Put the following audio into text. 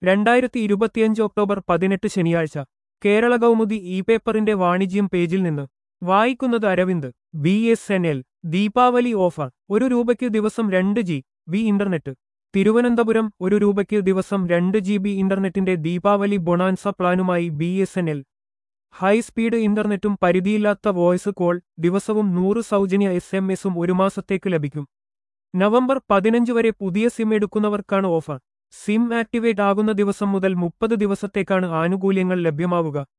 2025 October 18 ശനിയാഴ്ച Kerala Kaumudi E പേപ്പറിന്റെ വാണിജ്യം പേജിൽ നിന്ന് വായിക്കുന്നത് അരവിന്ദ്. BSNL Deepavali offer. ₹1 ദിവസം 2 GB ഇന്റർനെറ്റ്. തിരുവനന്തപുരം. ₹1 ദിവസം 2 GB ഇന്റർനെറ്റിന്റെ ദീപാവലി ബൊണാൻസ പ്ലാനുമായി BSNL. ഹൈസ്പീഡ് ഇന്റർനെറ്റും പരിധിയില്ലാത്ത വോയ്സ് കോൾ, ദിവസവും 100 സൗജന്യ SMS-ഉം ഒരു മാസത്തേക്ക് ലഭിക്കും. നവംബർ 15 വരെ പുതിയ സിം എടുക്കുന്നവർക്കാണ് ഓഫർ. സിം ആക്ടിവേറ്റ് ആകുന്ന ദിവസം മുതൽ 30 ദിവസത്തേക്കാണ് ആനുകൂല്യങ്ങൾ ലഭ്യമാവുക.